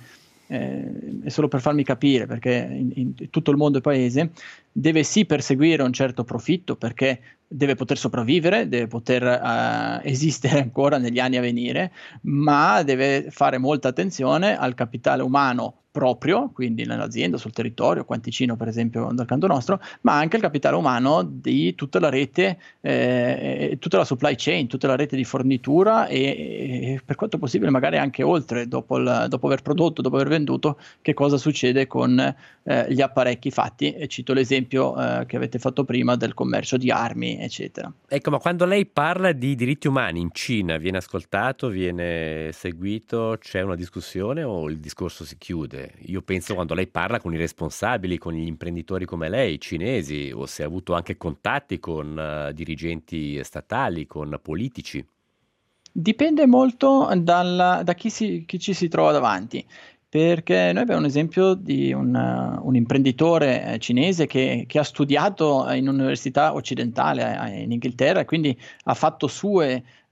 S7: è solo per farmi capire, perché in tutto il mondo è paese, deve sì perseguire un certo profitto, perché deve poter sopravvivere, deve poter esistere ancora negli anni a venire, ma deve fare molta attenzione al capitale umano proprio, quindi nell'azienda, sul territorio, qua in Ticino per esempio dal canto nostro, ma anche il capitale umano di tutta la rete, tutta la supply chain, tutta la rete di fornitura, e per quanto possibile magari anche oltre, dopo aver prodotto, dopo aver venduto, che cosa succede con gli apparecchi fatti. E cito l'esempio che avete fatto prima del commercio di armi, eccetera.
S2: Ecco, ma quando lei parla di diritti umani in Cina, viene ascoltato, viene seguito, c'è una discussione o il discorso si chiude? Io penso, quando lei parla con i responsabili, con gli imprenditori come lei, cinesi, o se ha avuto anche contatti con dirigenti statali, con politici.
S7: Dipende molto da chi ci si trova davanti. Perché noi abbiamo un esempio di un imprenditore cinese che ha studiato in un'università occidentale in Inghilterra, e quindi ha fatto sue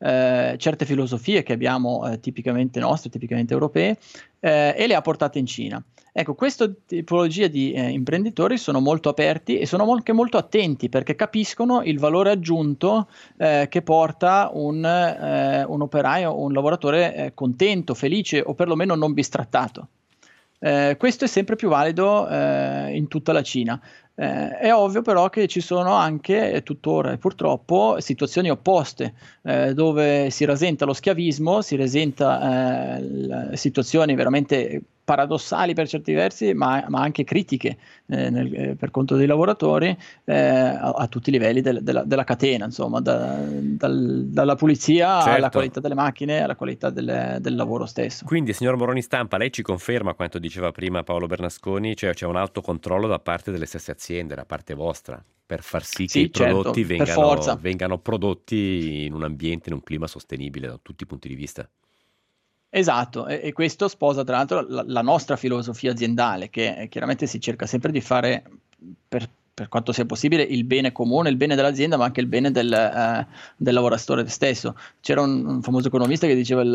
S7: certe filosofie che abbiamo tipicamente nostre, tipicamente europee, e le ha portate in Cina. Ecco, questa tipologia di imprenditori sono molto aperti e sono anche molto attenti, perché capiscono il valore aggiunto che porta un operaio, un lavoratore contento, felice o perlomeno non bistrattato. Questo è sempre più valido in tutta la Cina. È ovvio però che ci sono anche tuttora e purtroppo situazioni opposte, dove si rasenta lo schiavismo, si rasenta situazioni veramente paradossali per certi versi, ma anche critiche per conto dei lavoratori a tutti i livelli della catena, insomma, dalla pulizia alla qualità delle macchine, alla qualità del lavoro stesso.
S2: Quindi, signor Moroni Stampa, lei ci conferma quanto diceva prima Paolo Bernasconi, cioè c'è un autocontrollo da parte delle stesse aziende, da parte vostra, per far sì che i prodotti vengano prodotti in un ambiente, in un clima sostenibile da tutti i punti di vista.
S7: Esatto, e questo sposa tra l'altro la nostra filosofia aziendale, che chiaramente si cerca sempre di fare per quanto sia possibile il bene comune, il bene dell'azienda, ma anche il bene del lavoratore stesso. C'era un famoso economista che diceva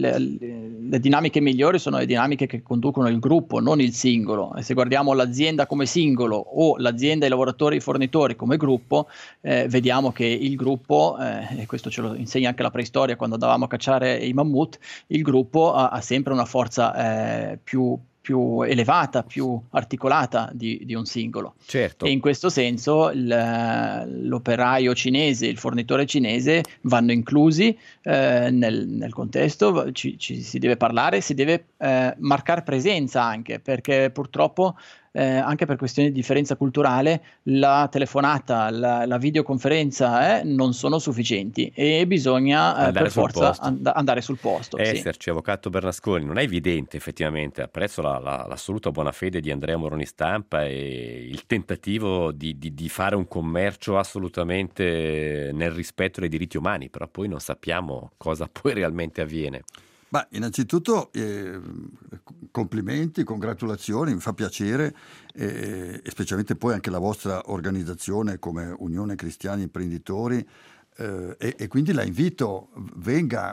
S7: le dinamiche migliori sono le dinamiche che conducono il gruppo, non il singolo. E se guardiamo l'azienda come singolo o l'azienda, i lavoratori e i fornitori come gruppo, vediamo che il gruppo, e questo ce lo insegna anche la preistoria quando andavamo a cacciare i mammut, il gruppo ha sempre una forza più elevata, più articolata di un singolo.
S2: Certo.
S7: E in questo senso l'operaio cinese, il fornitore cinese vanno inclusi nel contesto, si deve parlare, si deve marcare presenza anche, perché purtroppo anche per questioni di differenza culturale la telefonata, la videoconferenza non sono sufficienti e bisogna per forza andare sul posto.
S2: Esserci, avvocato Bernasconi, non è evidente effettivamente, apprezzo l'assoluta buona fede di Andrea Moroni Stampa e il tentativo di fare un commercio assolutamente nel rispetto dei diritti umani, però poi non sappiamo cosa poi realmente avviene.
S3: Ma innanzitutto complimenti, congratulazioni, mi fa piacere e specialmente poi anche la vostra organizzazione come Unione Cristiani Imprenditori e quindi la invito, venga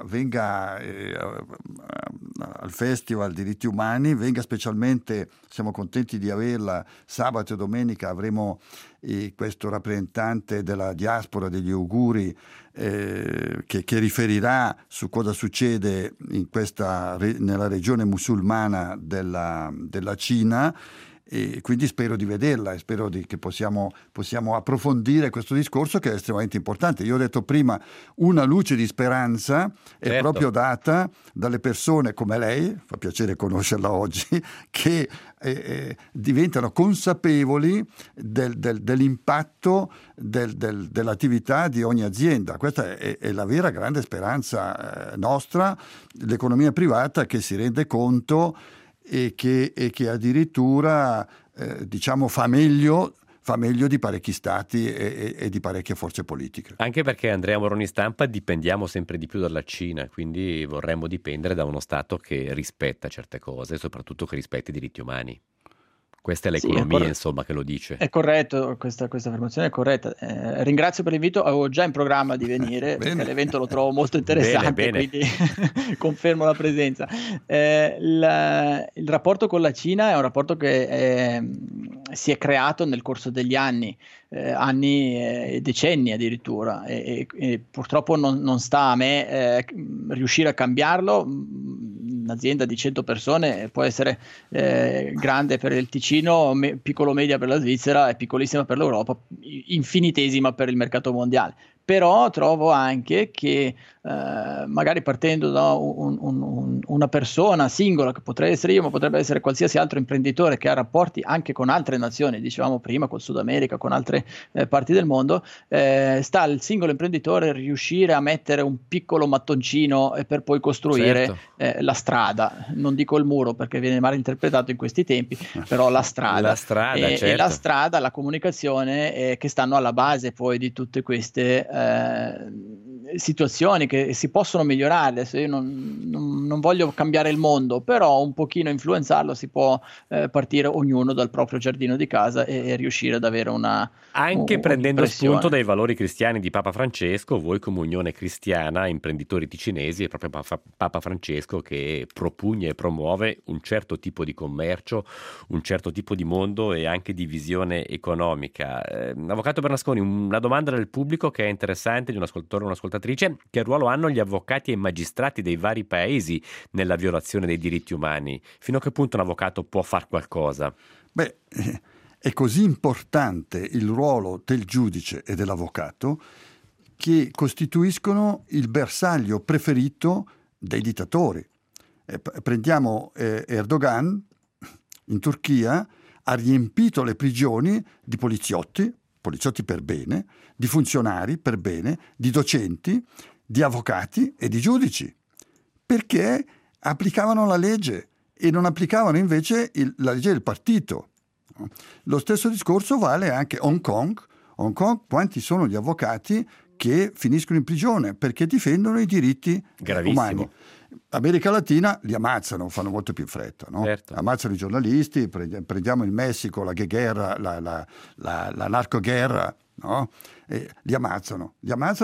S3: al Festival Diritti Umani, venga specialmente, siamo contenti di averla, sabato e domenica avremo questo rappresentante della diaspora degli uiguri che riferirà su cosa succede nella regione musulmana della Cina. E quindi spero di vederla e spero che possiamo approfondire questo discorso che è estremamente importante. Io ho detto prima, una luce di speranza è proprio data dalle persone come lei, fa piacere conoscerla oggi, che diventano consapevoli dell'impatto dell'attività di ogni azienda. Questa è la vera grande speranza nostra, l'economia privata che si rende conto e che addirittura fa meglio di parecchi stati e di parecchie forze politiche.
S2: Anche perché, Andrea Moroni Stampa, dipendiamo sempre di più dalla Cina, quindi vorremmo dipendere da uno Stato che rispetta certe cose, soprattutto che rispetta i diritti umani. Questa è l'economia, insomma, che lo dice.
S7: È corretto, questa affermazione è corretta. Ringrazio per l'invito, avevo già in programma di venire, perché l'evento lo trovo molto interessante, quindi confermo la presenza. Il rapporto con la Cina è un rapporto che si è creato nel corso degli anni e decenni addirittura, e purtroppo non sta a me riuscire a cambiarlo. Un'azienda di 100 persone può essere grande per il Ticino, piccolo media per la Svizzera e piccolissima per l'Europa, infinitesima per il mercato mondiale. Però trovo anche che magari partendo da una persona singola, che potrei essere io, ma potrebbe essere qualsiasi altro imprenditore che ha rapporti anche con altre nazioni, dicevamo prima, col Sud America, con altre parti del mondo, sta al singolo imprenditore riuscire a mettere un piccolo mattoncino per poi costruire la strada, non dico il muro perché viene mal interpretato in questi tempi, però la strada, e la strada, la comunicazione che stanno alla base poi di tutte queste situazioni che si possono migliorare. Adesso io non voglio cambiare il mondo, però un pochino influenzarlo si può partire ognuno dal proprio giardino di casa e riuscire ad avere
S2: anche prendendo spunto dai valori cristiani di Papa Francesco. Voi come Unione Cristiana, imprenditori ticinesi, è proprio Papa Francesco che propugna e promuove un certo tipo di commercio, un certo tipo di mondo e anche di visione economica. Avvocato Bernasconi, una domanda del pubblico che è interessante, di un ascoltatore o un'ascoltatrice: che ruolo hanno gli avvocati e i magistrati dei vari paesi nella violazione dei diritti umani? Fino a che punto un avvocato può far qualcosa?
S3: Beh, è così importante il ruolo del giudice e dell'avvocato che costituiscono il bersaglio preferito dei dittatori. Prendiamo Erdogan in Turchia, ha riempito le prigioni di poliziotti per bene, di funzionari per bene, di docenti, di avvocati e di giudici, perché applicavano la legge e non applicavano invece la legge del partito. Lo stesso discorso vale anche a Hong Kong. Hong Kong, quanti sono gli avvocati che finiscono in prigione perché difendono i diritti umani? America Latina li ammazzano, fanno molto più in fretta, no?
S2: Certo.
S3: Ammazzano i giornalisti, prendiamo il Messico, la guerra, la narcoguerra, no? Li ammazzano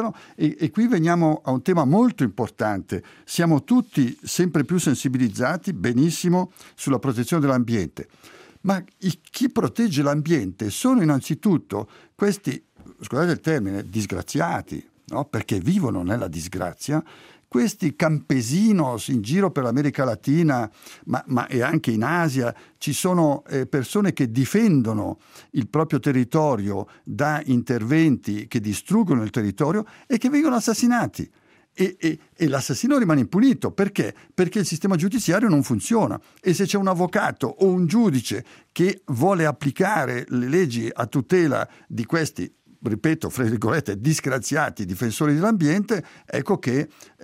S3: e qui veniamo a un tema molto importante. Siamo tutti sempre più sensibilizzati, benissimo, sulla protezione dell'ambiente, ma chi protegge l'ambiente sono innanzitutto questi, scusate il termine, disgraziati, no? Perché vivono nella disgrazia. Questi campesinos in giro per l'America Latina, ma e anche in Asia, ci sono persone che difendono il proprio territorio da interventi che distruggono il territorio e che vengono assassinati. E l'assassino rimane impunito. Perché? Perché il sistema giudiziario non funziona. E se c'è un avvocato o un giudice che vuole applicare le leggi a tutela di questi, ripeto, fra virgolette, disgraziati difensori dell'ambiente, ecco che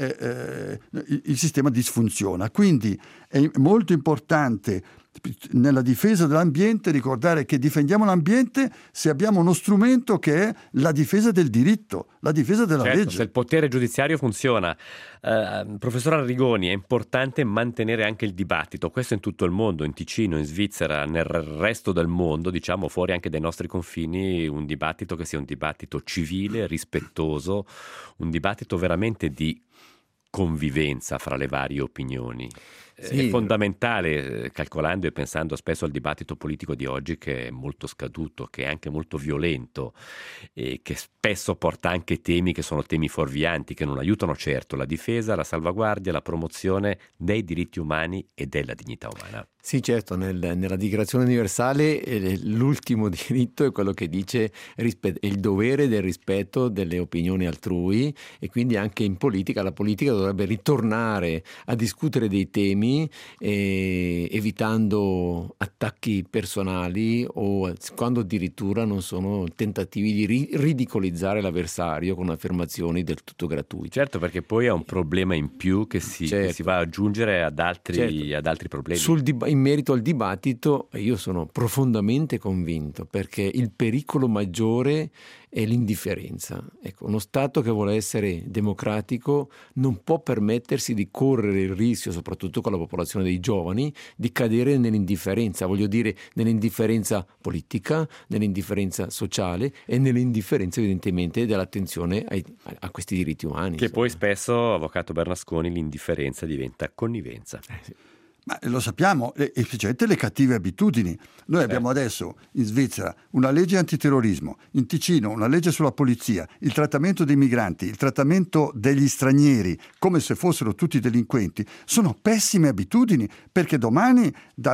S3: il sistema disfunziona. Quindi è molto importante nella difesa dell'ambiente ricordare che difendiamo l'ambiente se abbiamo uno strumento che è la difesa del diritto, la difesa della legge.
S2: Se il potere giudiziario funziona. Professor Arrigoni, è importante mantenere anche il dibattito, questo in tutto il mondo, in Ticino, in Svizzera, nel resto del mondo, diciamo fuori anche dai nostri confini, un dibattito che sia un dibattito civile, rispettoso, un dibattito veramente di convivenza fra le varie opinioni. Sì. È fondamentale, calcolando e pensando spesso al dibattito politico di oggi, che è molto scaduto, che è anche molto violento e che spesso porta anche temi che sono temi fuorvianti, che non aiutano certo la difesa, la salvaguardia, la promozione dei diritti umani e della dignità umana.
S1: Sì, certo, nella Dichiarazione Universale l'ultimo diritto è quello che dice il dovere del rispetto delle opinioni altrui, e quindi anche in politica la politica dovrebbe ritornare a discutere dei temi evitando attacchi personali o quando addirittura non sono tentativi di ridicolizzare l'avversario con affermazioni del tutto gratuite.
S2: Certo, perché poi è un problema in più che si va ad aggiungere ad altri problemi.
S1: In merito al dibattito io sono profondamente convinto, perché il pericolo maggiore è l'indifferenza. Ecco, uno Stato che vuole essere democratico non può permettersi di correre il rischio, soprattutto con la popolazione dei giovani, di cadere nell'indifferenza, voglio dire nell'indifferenza politica, nell'indifferenza sociale e nell'indifferenza evidentemente dell'attenzione a questi diritti umani.
S2: Che poi spesso, avvocato Bernasconi, l'indifferenza diventa connivenza.
S3: Sì. Ma lo sappiamo, specialmente le cattive abitudini. Noi abbiamo adesso in Svizzera una legge antiterrorismo, in Ticino una legge sulla polizia, il trattamento dei migranti, il trattamento degli stranieri come se fossero tutti delinquenti. Sono pessime abitudini, perché domani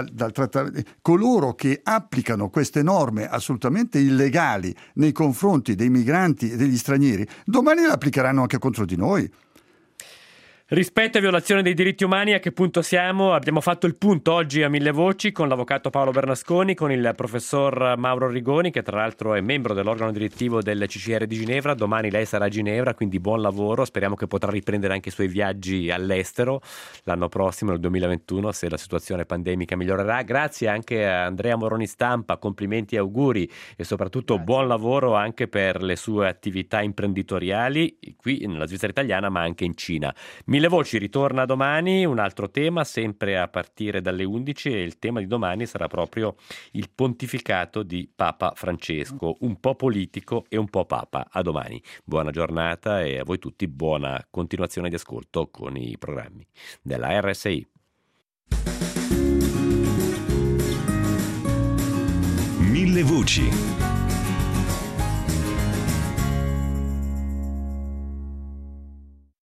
S3: coloro che applicano queste norme assolutamente illegali nei confronti dei migranti e degli stranieri, domani le applicheranno anche contro di noi.
S2: Rispetto e violazione dei diritti umani, a che punto siamo? Abbiamo fatto il punto oggi a Mille Voci con l'avvocato Paolo Bernasconi, con il professor Mauro Rigoni, che tra l'altro è membro dell'organo direttivo del CCR di Ginevra. Domani lei sarà a Ginevra, quindi buon lavoro. Speriamo che potrà riprendere anche i suoi viaggi all'estero l'anno prossimo, nel 2021, se la situazione pandemica migliorerà. Grazie anche a Andrea Moroni Stampa, complimenti e auguri e soprattutto buon lavoro anche per le sue attività imprenditoriali qui nella Svizzera italiana, ma anche in Cina. Mille Voci ritorna domani, un altro tema sempre a partire dalle 11, e il tema di domani sarà proprio il pontificato di Papa Francesco, un po' politico e un po' papa. A domani, buona giornata e a voi tutti buona continuazione di ascolto con i programmi della RSI.
S6: Mille Voci.